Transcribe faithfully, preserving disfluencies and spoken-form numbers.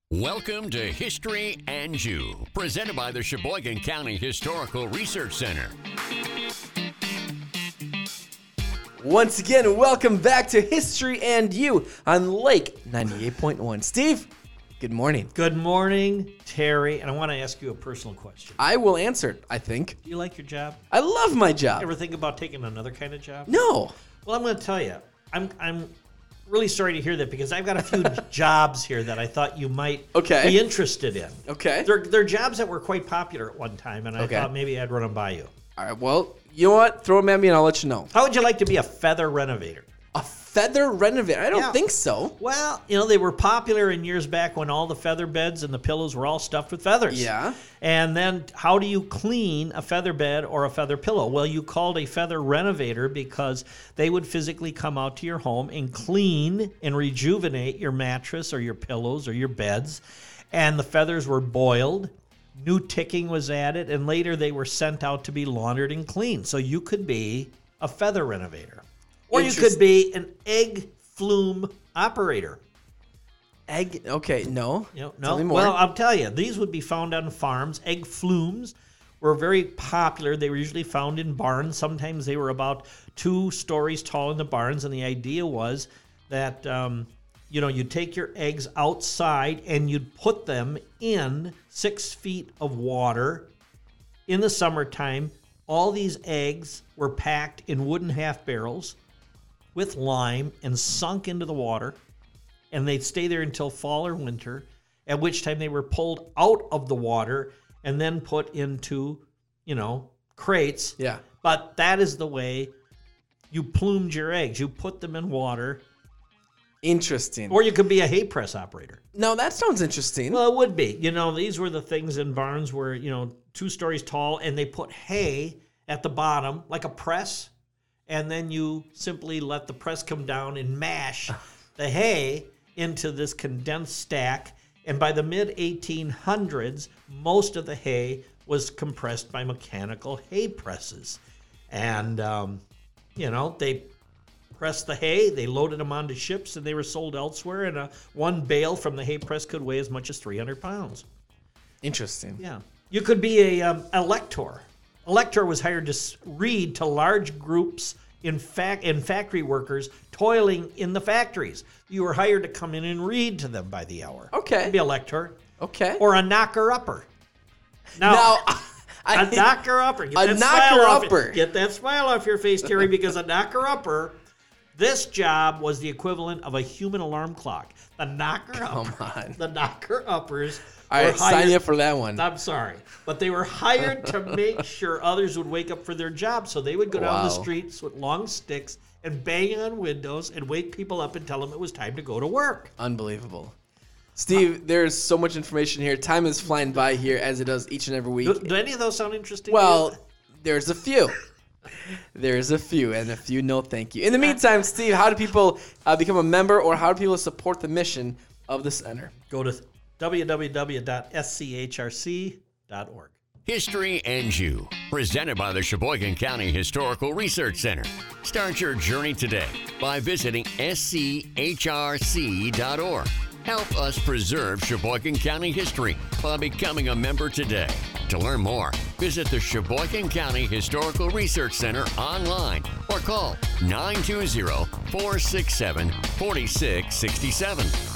Welcome to History and You, presented by the Sheboygan County Historical Research Center. Once again, welcome back to History and You on Lake ninety-eight point one. Steve, good morning. Good morning, Terry. And I want to ask you a personal question. I will answer it, I think. Do you like your job? I love my job. Ever think about taking another kind of job? No. Well, I'm going to tell you. I'm I'm really sorry to hear that because I've got a few jobs here that I thought you might Okay. be interested in. Okay. They're, they're jobs that were quite popular at one time, and I Okay. thought maybe I'd run them by you. All right, well, you know what? Throw them at me and I'll let you know. How would you like to be a feather renovator? A feather renovator? I don't Yeah. think so. Well, you know, they were popular in years back when all the feather beds and the pillows were all stuffed with feathers. Yeah. And then how do you clean a feather bed or a feather pillow? Well, you called a feather renovator because they would physically come out to your home and clean and rejuvenate your mattress or your pillows or your beds. And the feathers were boiled. New ticking was added, and later they were sent out to be laundered and cleaned. So you could be a feather renovator. Or you could be an egg flume operator. Egg? Okay, no. You know, Tell no. me more. Well, I'll tell you, these would be found on farms. Egg flumes were very popular. They were usually found in barns. Sometimes they were about two stories tall in the barns, and the idea was that um, you know, you'd take your eggs outside and you'd put them in six feet of water in the summertime. All these eggs were packed in wooden half barrels with lime and sunk into the water, and they'd stay there until fall or winter, at which time they were pulled out of the water and then put into, you know, crates. Yeah. But that is the way you plumed your eggs. You put them in water. Interesting. Or you could be a hay press operator. No, that sounds interesting. Well, it would be. You know, these were the things in barns where, you know, two stories tall, and they put hay at the bottom, like a press, and then you simply let the press come down and mash the hay into this condensed stack. And by the mid eighteen hundreds, most of the hay was compressed by mechanical hay presses. And, um, you know, they pressed the hay, they loaded them onto ships, and they were sold elsewhere. And a, one bale from the hay press could weigh as much as three hundred pounds. Interesting. Yeah. You could be a um, elector. Elector was hired to s- read to large groups in fact in factory workers toiling in the factories. You were hired to come in and read to them by the hour. Okay. You'd be a lector. Okay. Or a knocker-upper. Now, Now, a I, knocker-upper. Get A that smile off- knocker-upper. Get that smile off your face, Terry, because a knocker-upper, this job was the equivalent of a human alarm clock. The knocker-upper. Come on. The knocker-uppers all were right, sign hired- you up for that one. I'm sorry, but they were hired to make sure others would wake up for their job. So they would go down the Wow. streets with long sticks and bang on windows and wake people up and tell them it was time to go to work. Unbelievable. Steve, there's so much information here. Time is flying by here as it does each and every week. Do, do any of those sound interesting? Well, to you? there's a few. There's a few, and a few no thank you. In the meantime, Steve, how do people uh, become a member, or how do people support the mission of the center? Go to w w w dot s c h r c dot org. History and You, presented by the Sheboygan County Historical Research Center. Start your journey today by visiting s c h r c dot org. Help us preserve Sheboygan County history by becoming a member today. To learn more, visit the Sheboygan County Historical Research Center online or call nine two zero, four six seven, four six six seven.